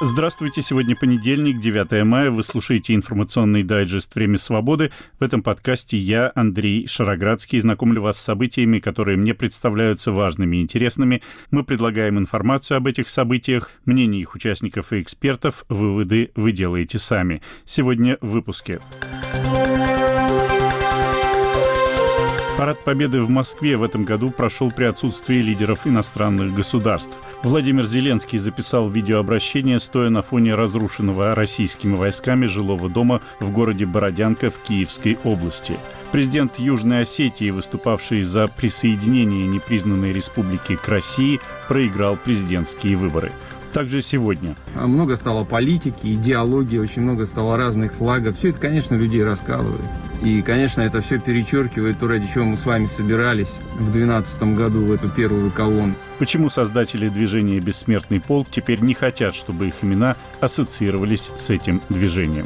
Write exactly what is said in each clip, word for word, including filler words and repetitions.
Здравствуйте, сегодня понедельник, девятое мая, вы слушаете информационный дайджест «Время свободы». В этом подкасте я, Андрей Шароградский, знакомлю вас с событиями, которые мне представляются важными и интересными. Мы предлагаем информацию об этих событиях, мнения их участников и экспертов, выводы вы делаете сами. Сегодня в выпуске. Парад Победы в Москве в этом году прошел при отсутствии лидеров иностранных государств. Владимир Зеленский записал видеообращение, стоя на фоне разрушенного российскими войсками жилого дома в городе Бородянка в Киевской области. Президент Южной Осетии, выступавший за присоединение непризнанной республики к России, проиграл президентские выборы. Также сегодня. Много стало политики, идеологии, очень много стало разных флагов. Все это, конечно, людей раскалывает. И, конечно, это все перечеркивает то, ради чего мы с вами собирались в две тысячи двенадцатом году в эту первую колонну. Почему создатели движения «Бессмертный полк» теперь не хотят, чтобы их имена ассоциировались с этим движением?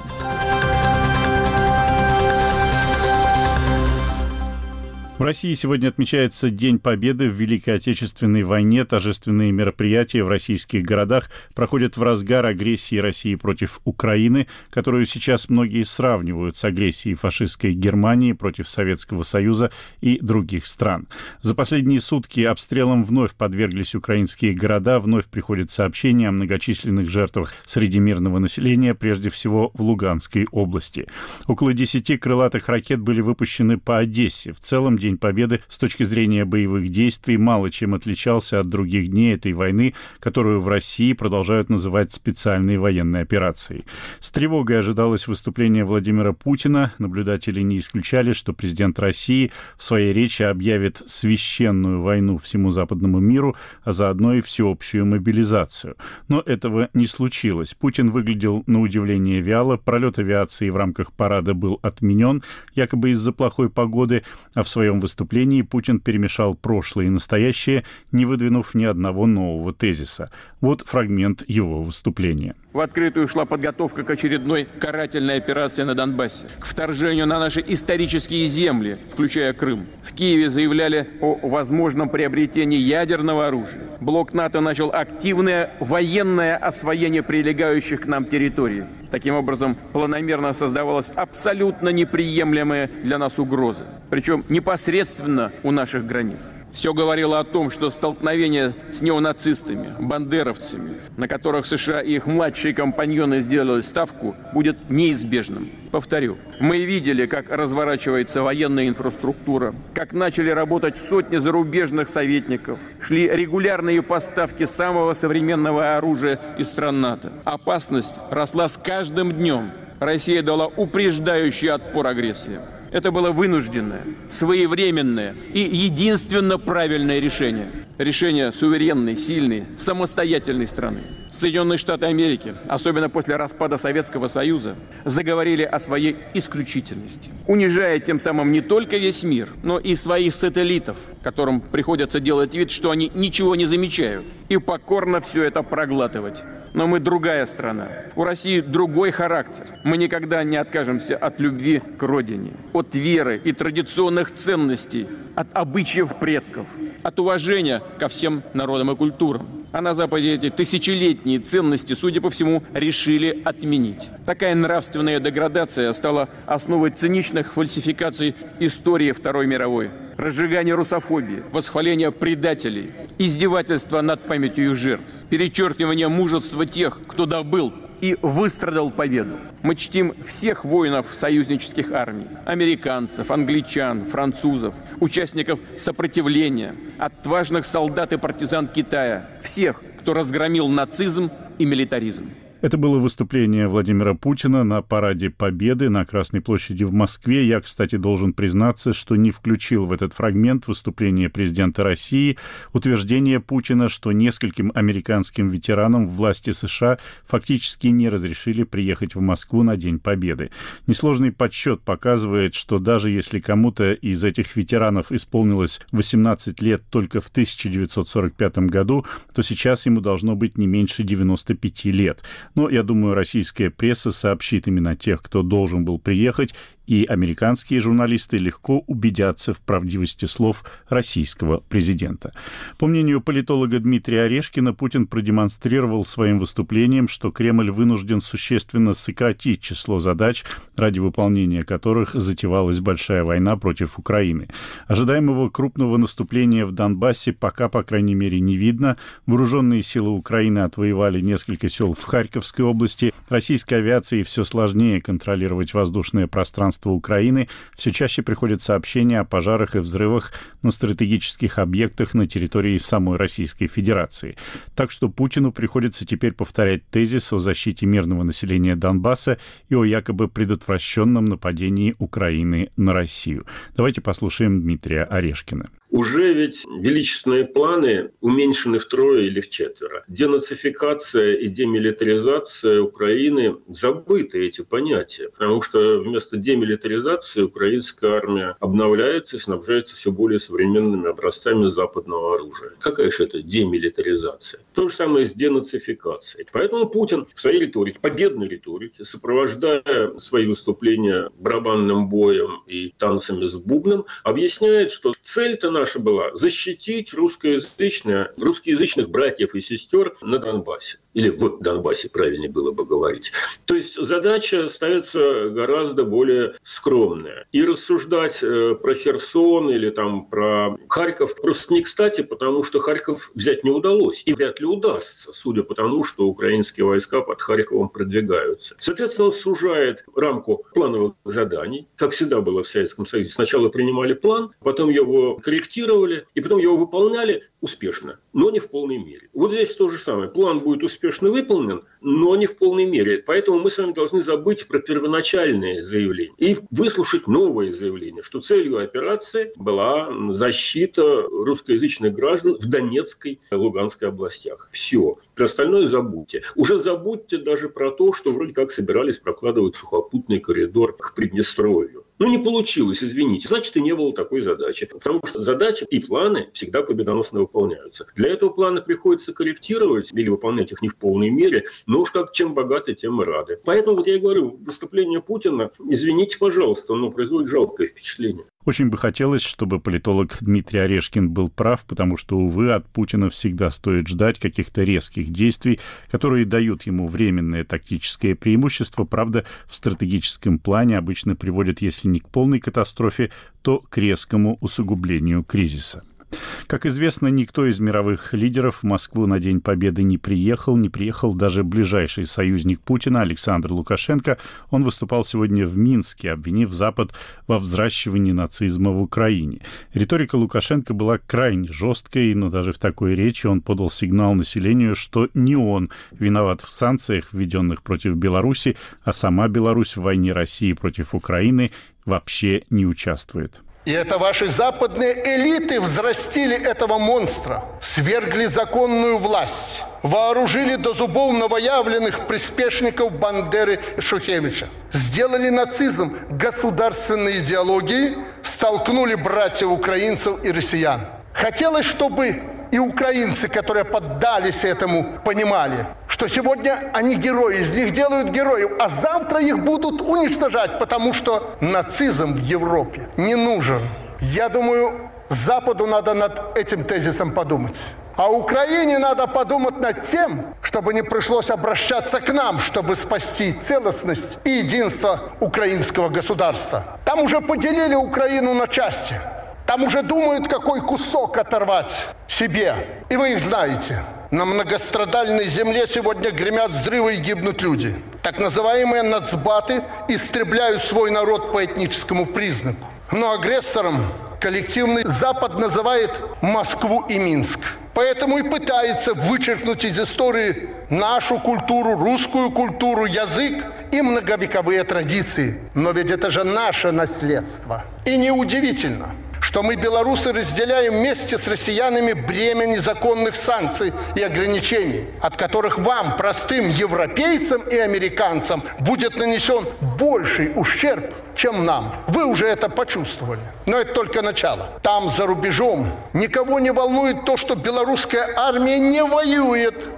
В России сегодня отмечается День Победы в Великой Отечественной войне. Торжественные мероприятия в российских городах проходят в разгар агрессии России против Украины, которую сейчас многие сравнивают с агрессией фашистской Германии против Советского Союза и других стран. За последние сутки обстрелам вновь подверглись украинские города, вновь приходят сообщения о многочисленных жертвах среди мирного населения, прежде всего в Луганской области. Около десяти крылатых ракет были выпущены по Одессе. В целом, День Победы с точки зрения боевых действий мало чем отличался от других дней этой войны, которую в России продолжают называть специальной военной операцией. С тревогой ожидалось выступление Владимира Путина. Наблюдатели не исключали, что президент России в своей речи объявит священную войну всему западному миру, а заодно и всеобщую мобилизацию. Но этого не случилось. Путин выглядел на удивление вяло, пролет авиации в рамках парада был отменен, якобы из-за плохой погоды, а в своем выступлении Путин перемешал прошлое и настоящее, не выдвинув ни одного нового тезиса. Вот фрагмент его выступления. В открытую шла подготовка к очередной карательной операции на Донбассе, к вторжению на наши исторические земли, включая Крым. В Киеве заявляли о возможном приобретении ядерного оружия. Блок НАТО начал активное военное освоение прилегающих к нам территорий. Таким образом, планомерно создавалась абсолютно неприемлемая для нас угроза, причем непосредственно у наших границ. Все говорило о том, что столкновение с неонацистами, бандеровцами, на которых США и их младшие компаньоны сделали ставку, будет неизбежным. Повторю, мы видели, как разворачивается военная инфраструктура, как начали работать сотни зарубежных советников, шли регулярные поставки самого современного оружия из стран НАТО. Опасность росла с каждым днем. Россия дала упреждающий отпор агрессии. Это было вынужденное, своевременное и единственно правильное решение. Решение суверенной, сильной, самостоятельной страны. Соединенные Штаты Америки, особенно после распада Советского Союза, заговорили о своей исключительности, унижая тем самым не только весь мир, но и своих сателлитов, которым приходится делать вид, что они ничего не замечают, и покорно все это проглатывать. Но мы другая страна. У России другой характер. Мы никогда не откажемся от любви к родине, от веры и традиционных ценностей, от обычаев предков, от уважения ко всем народам и культурам. А на Западе эти тысячелетние ценности, судя по всему, решили отменить. Такая нравственная деградация стала основой циничных фальсификаций истории Второй мировой. Разжигание русофобии, восхваление предателей, издевательство над памятью их жертв, перечеркивание мужества тех, кто добыл и выстрадал победу. Мы чтим всех воинов союзнических армий, американцев, англичан, французов, участников сопротивления, отважных солдат и партизан Китая, всех, кто разгромил нацизм и милитаризм. Это было выступление Владимира Путина на параде Победы на Красной площади в Москве. Я, кстати, должен признаться, что не включил в этот фрагмент выступления президента России утверждение Путина, что нескольким американским ветеранам власти США фактически не разрешили приехать в Москву на День Победы. Несложный подсчет показывает, что даже если кому-то из этих ветеранов исполнилось восемнадцать лет только в тысяча девятьсот сорок пятом году, то сейчас ему должно быть не меньше девяноста пяти лет. Но, я думаю, российская пресса сообщит именно тех, кто должен был приехать, и американские журналисты легко убедятся в правдивости слов российского президента. По мнению политолога Дмитрия Орешкина, Путин продемонстрировал своим выступлением, что Кремль вынужден существенно сократить число задач, ради выполнения которых затевалась большая война против Украины. Ожидаемого крупного наступления в Донбассе пока, по крайней мере, не видно. Вооруженные силы Украины отвоевали несколько сел в Харьковской области. Российской авиации все сложнее контролировать воздушное пространство Украины. Все чаще приходят сообщения о пожарах и взрывах на стратегических объектах на территории самой Российской Федерации. Так что Путину приходится теперь повторять тезис о защите мирного населения Донбасса и о якобы предотвращенном нападении Украины на Россию. Давайте послушаем Дмитрия Орешкина. Уже ведь величественные планы уменьшены втрое или вчетверо. Денацификация и демилитаризация Украины – забыты эти понятия, потому что вместо демилитаризации украинская армия обновляется и снабжается все более современными образцами западного оружия. Какая же это демилитаризация? То же самое с денацификацией. Поэтому Путин в своей риторике, победной риторике, сопровождая свои выступления барабанным боем и танцами с бубном, объясняет, что цель-то наша была защитить русскоязычные, русскоязычных братьев и сестер на Донбассе. Или в Донбассе, правильнее было бы говорить. То есть задача ставится гораздо более скромная. И рассуждать про Херсон или там про Харьков просто не кстати, потому что Харьков взять не удалось. И вряд ли удастся, судя по тому, что украинские войска под Харьковом продвигаются. Соответственно, он сужает рамку плановых заданий, как всегда было в Советском Союзе. Сначала принимали план, потом его корректировали, и потом его выполняли успешно, но не в полной мере. Вот здесь то же самое. План будет успешно выполнен, но не в полной мере. Поэтому мы с вами должны забыть про первоначальные заявления и выслушать новые заявления, что целью операции была защита русскоязычных граждан в Донецкой и Луганской областях. Все. Про остальное забудьте. Уже забудьте даже про то, что вроде как собирались прокладывать сухопутный коридор к Приднестровью. Ну, не получилось, извините. Значит, и не было такой задачи. Потому что задачи и планы всегда победоносно выполняются. Для этого планы приходится корректировать или выполнять их не в полной мере. Но уж как чем богаты, тем и рады. Поэтому вот я и говорю, выступление Путина, извините, пожалуйста, но производит жалкое впечатление. Очень бы хотелось, чтобы политолог Дмитрий Орешкин был прав, потому что, увы, от Путина всегда стоит ждать каких-то резких действий, которые дают ему временное тактическое преимущество, правда, в стратегическом плане обычно приводят, если не к полной катастрофе, то к резкому усугублению кризиса. Как известно, никто из мировых лидеров в Москву на День Победы не приехал, не приехал даже ближайший союзник Путина Александр Лукашенко. Он выступал сегодня в Минске, обвинив Запад во взращивании нацизма в Украине. Риторика Лукашенко была крайне жесткой, но даже в такой речи он подал сигнал населению, что не он виноват в санкциях, введенных против Беларуси, а сама Беларусь в войне России против Украины вообще не участвует. И это ваши западные элиты взрастили этого монстра, свергли законную власть, вооружили до зубов новоявленных приспешников Бандеры и Шухевича, сделали нацизм государственной идеологией, столкнули братьев украинцев и россиян. Хотелось, чтобы и украинцы, которые поддались этому, понимали, что сегодня они герои, из них делают героев, а завтра их будут уничтожать, потому что нацизм в Европе не нужен. Я думаю, Западу надо над этим тезисом подумать. А Украине надо подумать над тем, чтобы не пришлось обращаться к нам, чтобы спасти целостность и единство украинского государства. Там уже поделили Украину на части. Там уже думают, какой кусок оторвать себе. И вы их знаете. На многострадальной земле сегодня гремят взрывы и гибнут люди. Так называемые нацбаты истребляют свой народ по этническому признаку. Но агрессором коллективный Запад называет Москву и Минск. Поэтому и пытается вычеркнуть из истории нашу культуру, русскую культуру, язык и многовековые традиции. Но ведь это же наше наследство. И неудивительно, что мы, белорусы, разделяем вместе с россиянами бремя незаконных санкций и ограничений, от которых вам, простым европейцам и американцам, будет нанесен больший ущерб, чем нам. Вы уже это почувствовали. Но это только начало. Там, за рубежом, никого не волнует то, что белорусская армия не воюет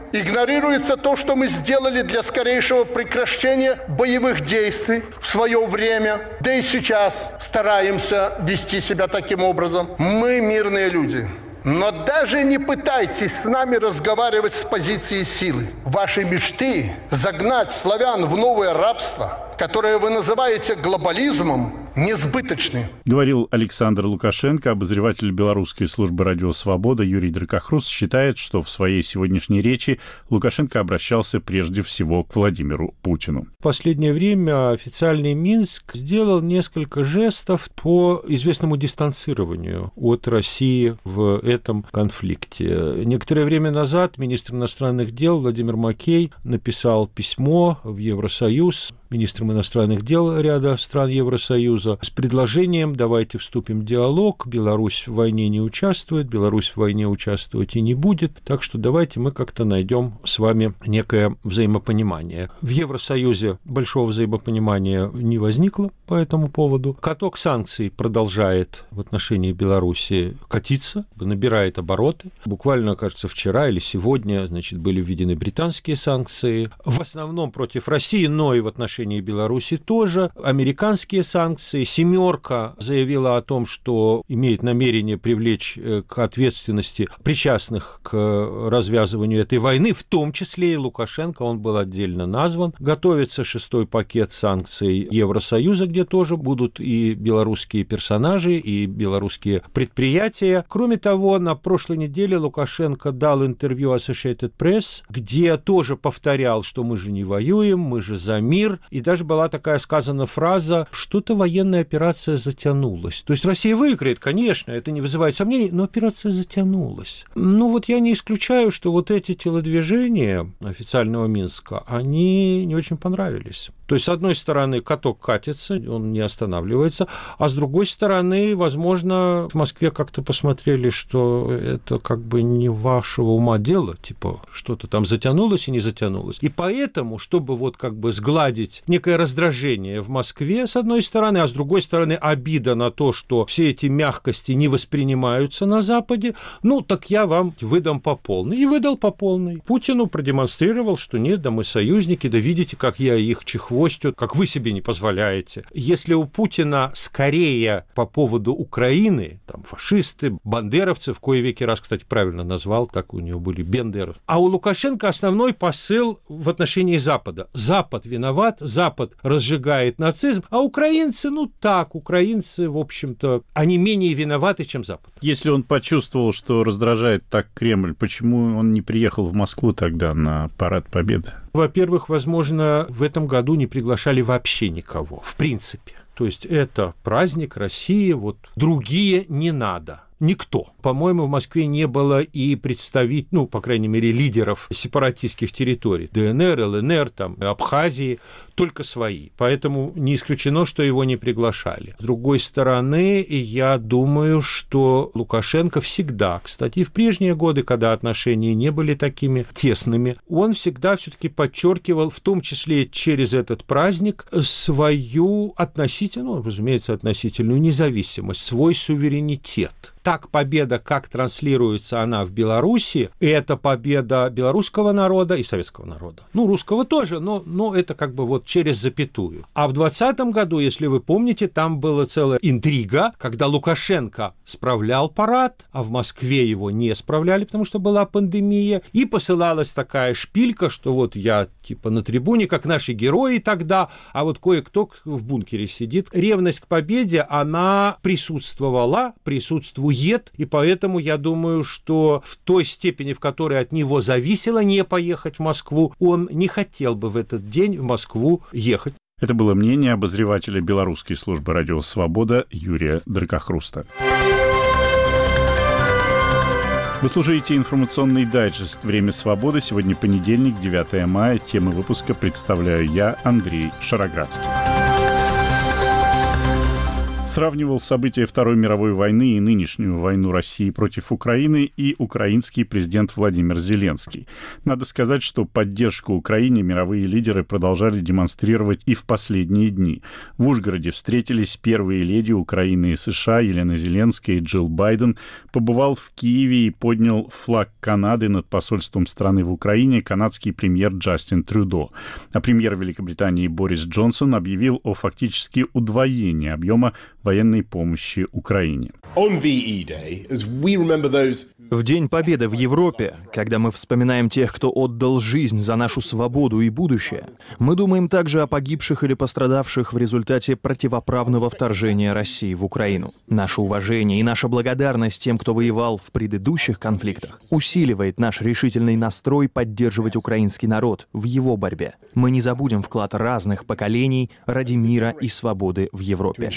Игнорируется то, что мы сделали для скорейшего прекращения боевых действий в свое время, да и сейчас стараемся вести себя таким образом. Мы мирные люди. Но даже не пытайтесь с нами разговаривать с позиции силы. Ваши мечты загнать славян в новое рабство, которое вы называете глобализмом, несбыточны. Говорил Александр Лукашенко. Обозреватель белорусской службы «Радио Свобода» Юрий Дракохруст считает, что в своей сегодняшней речи Лукашенко обращался прежде всего к Владимиру Путину. В последнее время официальный Минск сделал несколько жестов по известному дистанцированию от России в этом конфликте. Некоторое время назад министр иностранных дел Владимир Макей написал письмо в Евросоюз министрам иностранных дел ряда стран Евросоюза с предложением: давайте вступим в диалог, Беларусь в войне не участвует, Беларусь в войне участвовать и не будет, так что давайте мы как-то найдем с вами некое взаимопонимание. В Евросоюзе большого взаимопонимания не возникло по этому поводу. Каток санкций продолжает в отношении Беларуси катиться, набирает обороты. Буквально, кажется, вчера или сегодня, значит, были введены британские санкции, в основном против России, но и в отношении Беларуси тоже. Американские санкции. Семерка заявила о том, что имеет намерение привлечь к ответственности причастных к развязыванию этой войны, в том числе и Лукашенко, он был отдельно назван. Готовится шестой пакет санкций Евросоюза, где тоже будут и белорусские персонажи, и белорусские предприятия. Кроме того, на прошлой неделе Лукашенко дал интервью Associated Press, где тоже повторял, что мы же не воюем, мы же за мир. И даже была такая сказана фраза: что-то военная операция затянулась. То есть Россия выиграет, конечно, это не вызывает сомнений, но операция затянулась. Ну вот я не исключаю, что вот эти телодвижения официального Минска, они не очень понравились. То есть, с одной стороны, каток катится, он не останавливается, а с другой стороны, возможно, в Москве как-то посмотрели, что это как бы не вашего ума дело, типа что-то там затянулось и не затянулось. И поэтому, чтобы вот как бы сгладить некое раздражение в Москве, с одной стороны, а с другой стороны, обида на то, что все эти мягкости не воспринимаются на Западе, ну, так я вам выдам по полной. И выдал по полной. Путину продемонстрировал, что нет, да мы союзники, да видите, как я их чехвостю, как вы себе не позволяете. Если у Путина скорее по поводу Украины, там фашисты, бандеровцы, в кои веки раз, кстати, правильно назвал, так у него были бендеровцы, а у Лукашенко основной посыл в отношении Запада. Запад виноват, Запад разжигает нацизм, а украинцы, ну так, украинцы, в общем-то, они менее виноваты, чем Запад. Если он почувствовал, что раздражает так Кремль, почему он не приехал в Москву тогда на парад Победы? Во-первых, возможно, в этом году не приглашали вообще никого, в принципе. То есть это праздник России, вот другие не надо. Никто. По-моему, в Москве не было и представителей, ну, по крайней мере, лидеров сепаратистских территорий. ДНР, ЛНР, там, Абхазии, только свои. Поэтому не исключено, что его не приглашали. С другой стороны, я думаю, что Лукашенко всегда, кстати, и в прежние годы, когда отношения не были такими тесными, он всегда все-таки подчеркивал, в том числе через этот праздник, свою относительную, разумеется, относительную независимость, свой суверенитет. Так победа, как транслируется она в Беларуси, это победа белорусского народа и советского народа. Ну, русского тоже, но, но это как бы вот через запятую. А в двадцатом году, если вы помните, там была целая интрига, когда Лукашенко справлял парад, а в Москве его не справляли, потому что была пандемия, и посылалась такая шпилька, что вот я типа на трибуне, как наши герои тогда, а вот кое-кто в бункере сидит. Ревность к победе, она присутствовала, присутствует, и поэтому я думаю, что в той степени, в которой от него зависело не поехать в Москву, он не хотел бы в этот день в Москву ехать. Это было мнение обозревателя белорусской службы «Радио Свобода» Юрия Дракохруста. Вы слушаете информационный дайджест «Время свободы». Сегодня понедельник, девятое мая. Темы выпуска представляю я, Андрей Шароградский. Сравнивал события Второй мировой войны и нынешнюю войну России против Украины и украинский президент Владимир Зеленский. Надо сказать, что поддержку Украине мировые лидеры продолжали демонстрировать и в последние дни. В Ужгороде встретились первые леди Украины и США Елена Зеленская и Джилл Байден. Побывал в Киеве и поднял флаг Канады над посольством страны в Украине канадский премьер Джастин Трюдо. А премьер Великобритании Борис Джонсон объявил о фактически удвоении объема военной помощи Украине. В День Победы в Европе, когда мы вспоминаем тех, кто отдал жизнь за нашу свободу и будущее, мы думаем также о погибших или пострадавших в результате противоправного вторжения России в Украину. Наше уважение и наша благодарность тем, кто воевал в предыдущих конфликтах, усиливает наш решительный настрой поддерживать украинский народ в его борьбе. Мы не забудем вклад разных поколений ради мира и свободы в Европе.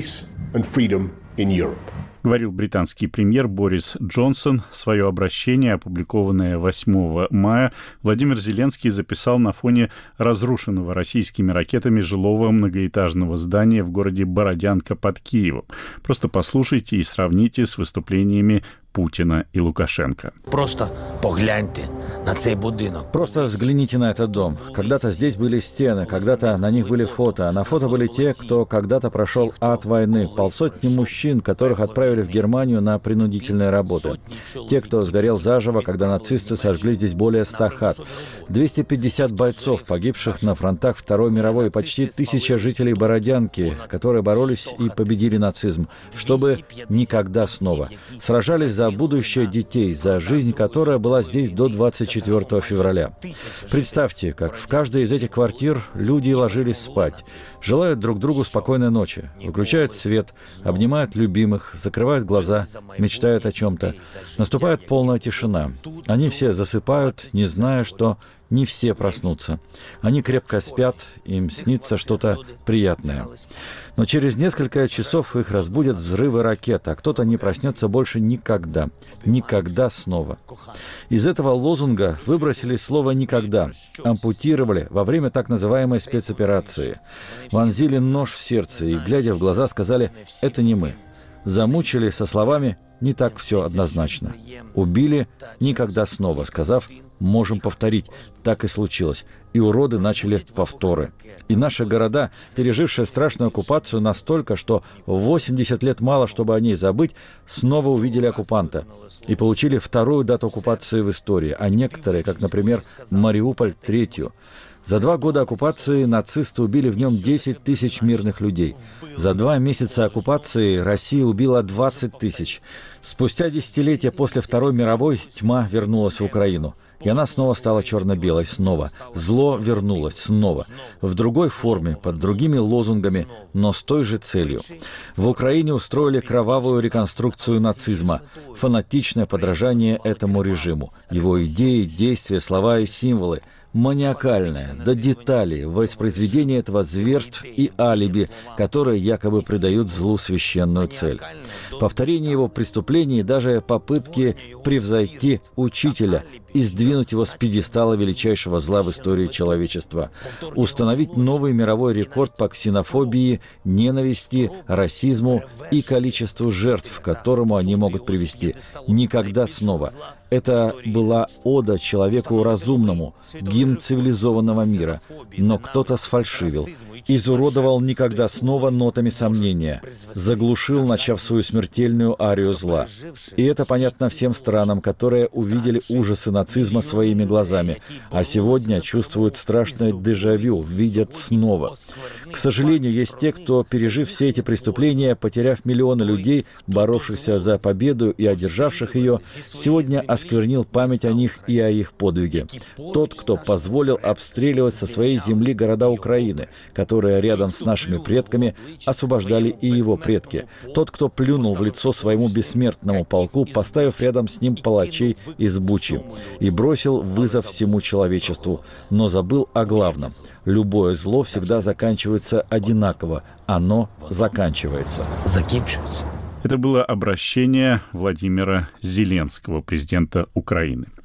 Говорил британский премьер Борис Джонсон. Свое обращение, опубликованное восьмого мая, Владимир Зеленский записал на фоне разрушенного российскими ракетами жилого многоэтажного здания в городе Бородянка под Киевом. Просто послушайте и сравните с выступлениями Путина и Лукашенко. Просто погляньте на цей будинок. Просто взгляните на этот дом. Когда-то здесь были стены, когда-то на них были фото. А на фото были те, кто когда-то прошел ад войны. Полсотни мужчин, которых отправили в Германию на принудительные работы. Те, кто сгорел заживо, когда нацисты сожгли здесь более ста хат. двести пятьдесят бойцов, погибших на фронтах Второй мировой, и почти тысяча жителей Бородянки, которые боролись и победили нацизм, чтобы никогда снова. Сражались за будущее детей, за жизнь, которая была здесь до двадцать четвёртого февраля. Представьте, как в каждой из этих квартир люди ложились спать, желают друг другу спокойной ночи, выключают свет, обнимают любимых, закрывают глаза, мечтают о чем-то. Наступает полная тишина. Они все засыпают, не зная, что не все проснутся. Они крепко спят, им снится что-то приятное. Но через несколько часов их разбудят взрывы ракет, а кто-то не проснется больше никогда. Никогда снова. Из этого лозунга выбросили слово «никогда». Ампутировали во время так называемой спецоперации. Вонзили нож в сердце и, глядя в глаза, сказали «это не мы». Замучили со словами «не так все однозначно». Убили «никогда снова», сказав «можем повторить». Так и случилось. И уроды начали повторы. И наши города, пережившие страшную оккупацию настолько, что восемьдесят лет мало, чтобы о ней забыть, снова увидели оккупанта. И получили вторую дату оккупации в истории, а некоторые, как, например, Мариуполь, третью. За два года оккупации нацисты убили в нем десять тысяч мирных людей. За два месяца оккупации Россия убила двадцать тысяч. Спустя десятилетия после Второй мировой тьма вернулась в Украину. И она снова стала черно-белой, снова. Зло вернулось, снова. В другой форме, под другими лозунгами, но с той же целью. В Украине устроили кровавую реконструкцию нацизма. Фанатичное подражание этому режиму. Его идеи, действия, слова и символы. Маниакальное, до деталей, воспроизведение этого зверств и алиби, которые якобы придают злу священную цель. Повторение его преступлений и даже попытки превзойти учителя и сдвинуть его с пьедестала величайшего зла в истории человечества. Установить новый мировой рекорд по ксенофобии, ненависти, расизму и количеству жертв, к которому они могут привести. Никогда снова. Это была ода человеку разумному, гимн цивилизованного мира. Но кто-то сфальшивил, изуродовал никогда снова нотами сомнения, заглушил, начав свою смертельную арию зла. И это понятно всем странам, которые увидели ужасы нацизма своими глазами, а сегодня чувствуют страшное дежавю, видят снова. К сожалению, есть те, кто, пережив все эти преступления, потеряв миллионы людей, боровшихся за победу и одержавших ее, сегодня осквернил память о них и о их подвиге. Тот, кто позволил обстреливать со своей земли города Украины, которые рядом с нашими предками освобождали и его предки. Тот, кто плюнул в лицо своему бессмертному полку, поставив рядом с ним палачей из Бучи, и бросил вызов всему человечеству, но забыл о главном. Любое зло всегда заканчивается одинаково. Оно заканчивается. Заканчивается. Это было обращение Владимира Зеленского, президента Украины.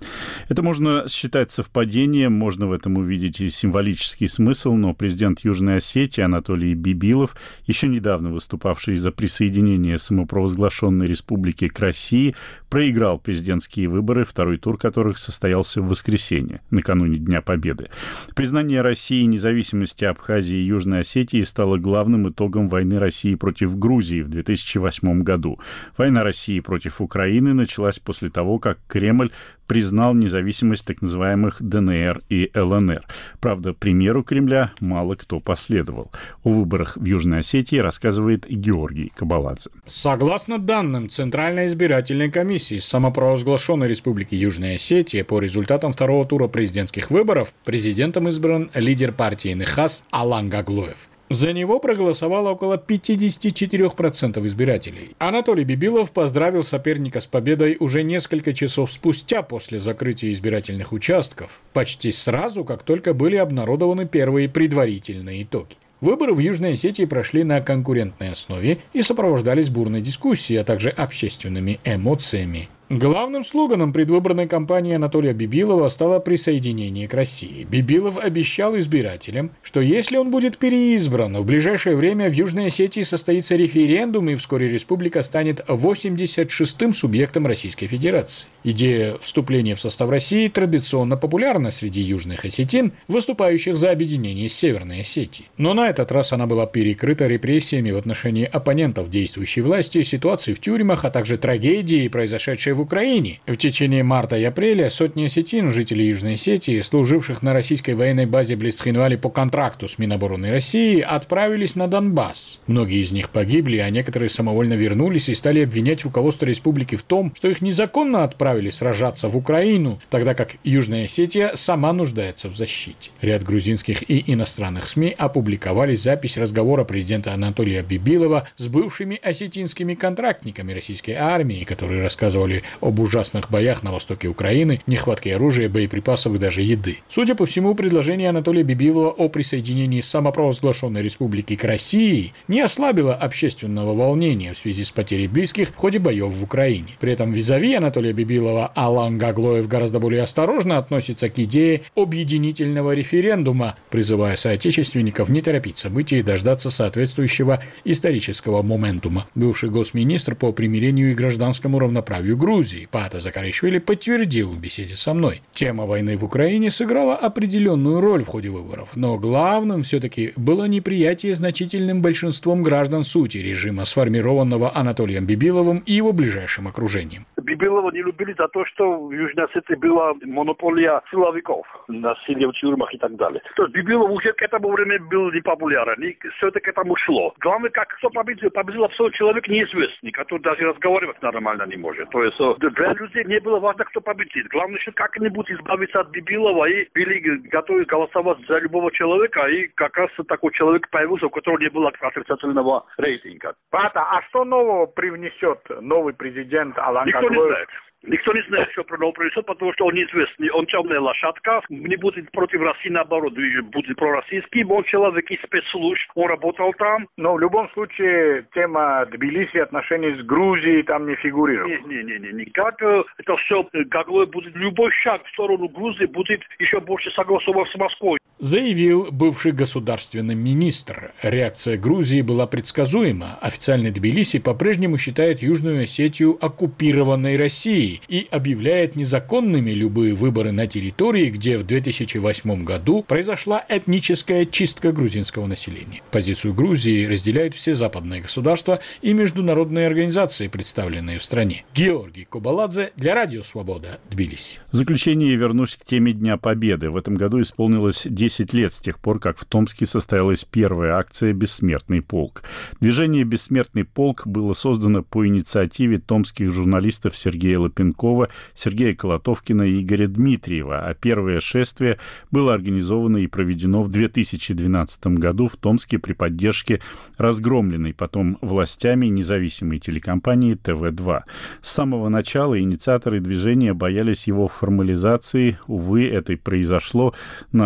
Это можно считать совпадением, можно в этом увидеть и символический смысл, но президент Южной Осетии Анатолий Бибилов, еще недавно выступавший за присоединение самопровозглашенной республики к России, проиграл президентские выборы, второй тур которых состоялся в воскресенье, накануне Дня Победы. Признание России независимости Абхазии и Южной Осетии стало главным итогом войны России против Грузии в две тысячи восьмом году. Война России против Украины началась после того, как Кремль признал независимость так называемых ДНР и ЛНР. Правда, примеру Кремля мало кто последовал. О выборах в Южной Осетии рассказывает Георгий Кабаладзе. Согласно данным Центральной избирательной комиссии самопровозглашенной Республики Южная Осетия, по результатам второго тура президентских выборов президентом избран лидер партии Нехас Алан Гаглоев. За него проголосовало около пятьдесят четыре процента избирателей. Анатолий Бибилов поздравил соперника с победой уже несколько часов спустя после закрытия избирательных участков, почти сразу, как только были обнародованы первые предварительные итоги. Выборы в Южной Осетии прошли на конкурентной основе и сопровождались бурной дискуссией, а также общественными эмоциями. Главным слоганом предвыборной кампании Анатолия Бибилова стало присоединение к России. Бибилов обещал избирателям, что если он будет переизбран, в ближайшее время в Южной Осетии состоится референдум, и вскоре республика станет восемьдесят шестым субъектом Российской Федерации. Идея вступления в состав России традиционно популярна среди южных осетин, выступающих за объединение с Северной Осетией. Но на этот раз она была перекрыта репрессиями в отношении оппонентов действующей власти, ситуацией в тюрьмах, а также трагедией, произошедшей в Украине. В течение марта и апреля сотни осетин, жителей Южной Осетии, служивших на российской военной базе близ Цхинвали по контракту с Минобороны России, отправились на Донбасс. Многие из них погибли, а некоторые самовольно вернулись и стали обвинять руководство республики в том, что их незаконно отправили сражаться в Украину, тогда как Южная Осетия сама нуждается в защите. Ряд грузинских и иностранных СМИ опубликовали запись разговора президента Анатолия Бибилова с бывшими осетинскими контрактниками российской армии, которые рассказывали об ужасных боях на востоке Украины, нехватке оружия, боеприпасов и даже еды. Судя по всему, предложение Анатолия Бибилова о присоединении самопровозглашенной республики к России не ослабило общественного волнения в связи с потерей близких в ходе боев в Украине. При этом визави Анатолия Бибилова Алан Гаглоев гораздо более осторожно относится к идее объединительного референдума, призывая соотечественников не торопить события и дождаться соответствующего исторического моментума. Бывший госминистр по примирению и гражданскому равноправию Грузии Пата Закаришвили подтвердил в беседе со мной. Тема войны в Украине сыграла определенную роль в ходе выборов, но главным все-таки было неприятие значительным большинством граждан сути режима, сформированного Анатолием Бибиловым и его ближайшим окружением. Бибилова не любили за то, что в Южной Осетии была монополия силовиков, насилие в тюрьмах и так далее. То есть Бибилов уже к этому времени был непопулярен, и все это к этому шло. Главное, как кто победил, победил абсолютно человек неизвестный, который даже разговаривать нормально не может. То есть для людей не было важно, кто победит. Главное, что как-нибудь избавиться от Бибилова, и были готовы голосовать за любого человека, и как раз такой человек появился, у которого не было отрицательного рейтинга. Пата, а что нового привнесет новый президент Алан Гаглоев? Никто не знает. Никто не знает, что про него принесет, потому что он неизвестный. Он темная лошадка, не будет против России, наоборот, будет пророссийский. Он человек из спецслужб, он работал там. Но в любом случае тема Тбилиси, отношений с Грузией там не фигурирует. Не-не-не, никак. Это все, Гаглоев будет, любой шаг в сторону Грузии будет еще больше согласован с Москвой. Заявил бывший государственный министр. Реакция Грузии была предсказуема. Официальный Тбилиси по-прежнему считает Южную Осетию оккупированной Россией и объявляет незаконными любые выборы на территории, где в две тысячи восьмом году произошла этническая чистка грузинского населения. Позицию Грузии разделяют все западные государства и международные организации, представленные в стране. Георгий Кабаладзе для Радио Свобода, Тбилиси. В заключение вернусь к теме Дня Победы. В этом году исполнилось десять лет с тех пор, как в Томске состоялась первая акция «Бессмертный полк». Движение «Бессмертный полк» было создано по инициативе томских журналистов Сергея Лапенкова, Сергея Колотовкина и Игоря Дмитриева, а первое шествие было организовано и проведено в две тысячи двенадцатом году в Томске при поддержке разгромленной потом властями независимой телекомпании тэ вэ два. С самого начала инициаторы движения боялись его формализации. Увы, это и произошло. На движение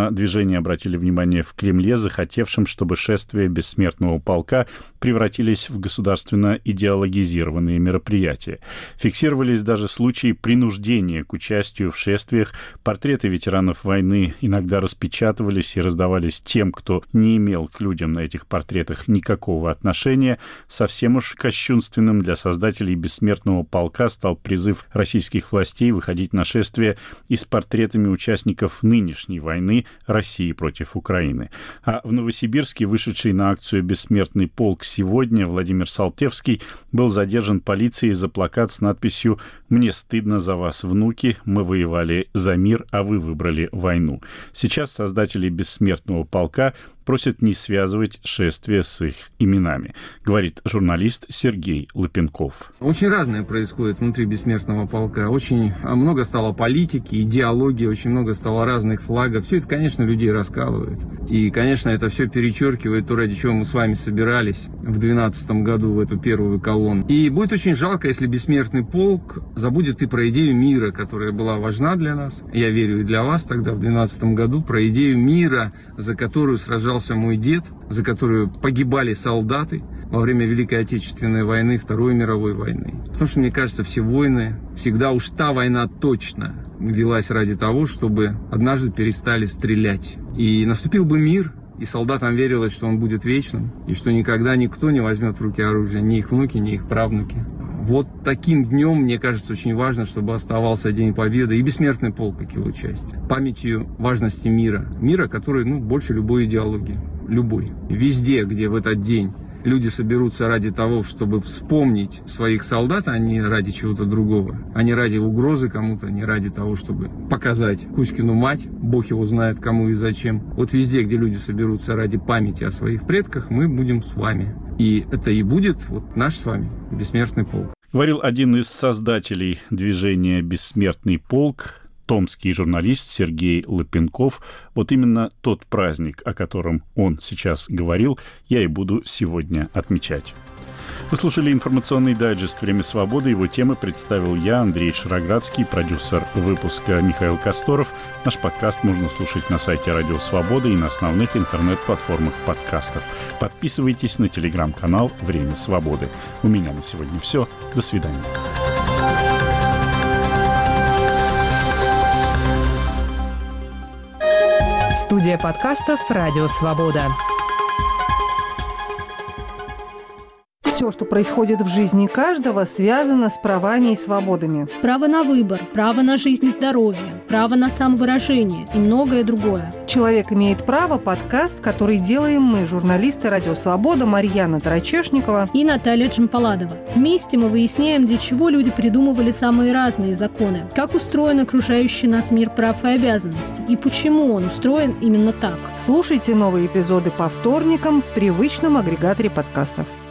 они обратили внимание в Кремле, захотевшим, чтобы шествия бессмертного полка превратились в государственно идеологизированные мероприятия. Фиксировались даже случаи принуждения к участию в шествиях. Портреты ветеранов войны иногда распечатывались и раздавались тем, кто не имел к людям на этих портретах никакого отношения. Совсем уж кощунственным для создателей бессмертного полка стал призыв российских властей выходить на шествие и с портретами участников нынешней войны России против Украины. А в Новосибирске, вышедший на акцию «Бессмертный полк» сегодня, Владимир Салтевский был задержан полицией за плакат с надписью «Мне стыдно за вас, внуки, мы воевали за мир, а вы выбрали войну». Сейчас создатели «Бессмертного полка» просят не связывать шествие с их именами, говорит журналист Сергей Лапенков. Очень разное происходит внутри бессмертного полка. Очень много стало политики, идеологии, очень много стало разных флагов. Все это, конечно, людей раскалывает. И, конечно, это все перечеркивает то, ради чего мы с вами собирались в двенадцатом году в эту первую колонну. И будет очень жалко, если бессмертный полк забудет и про идею мира, которая была важна для нас. Я верю и для вас тогда, в двенадцатом году, про идею мира, за которую сражался мой дед, за которую погибали солдаты во время Великой Отечественной войны, Второй мировой войны. Потому что, мне кажется, все войны, всегда уж та война точно велась ради того, чтобы однажды перестали стрелять. И наступил бы мир, и солдатам верилось, что он будет вечным, и что никогда никто не возьмет в руки оружие, ни их внуки, ни их правнуки. Вот таким днем, мне кажется, очень важно, чтобы оставался День Победы и бессмертный полк, как его часть. Памятью важности мира. Мира, который, ну, больше любой идеологии. Любой. Везде, где в этот день люди соберутся ради того, чтобы вспомнить своих солдат, а не ради чего-то другого. А не ради угрозы кому-то, не ради того, чтобы показать Кузькину мать, Бог его знает кому и зачем. Вот везде, где люди соберутся ради памяти о своих предках, мы будем с вами. И это и будет вот наш с вами бессмертный полк. Говорил один из создателей движения «Бессмертный полк», томский журналист Сергей Лапенков. Вот именно тот праздник, о котором он сейчас говорил, я и буду сегодня отмечать. Вы слушали информационный дайджест «Время свободы». Его темы представил я, Андрей Шароградский, продюсер выпуска Михаил Косторов. Наш подкаст можно слушать на сайте Радио Свобода и на основных интернет-платформах подкастов. Подписывайтесь на телеграм-канал «Время свободы». У меня на сегодня все. До свидания. Студия подкастов «Радио Свобода». Все, что происходит в жизни каждого, связано с правами и свободами. Право на выбор, право на жизнь и здоровье, право на самовыражение и многое другое. «Человек имеет право» – подкаст, который делаем мы, журналисты «Радио Свобода» Марьяна Тарачешникова и Наталья Джампаладова. Вместе мы выясняем, для чего люди придумывали самые разные законы, как устроен окружающий нас мир прав и обязанностей, и почему он устроен именно так. Слушайте новые эпизоды по вторникам в привычном агрегаторе подкастов.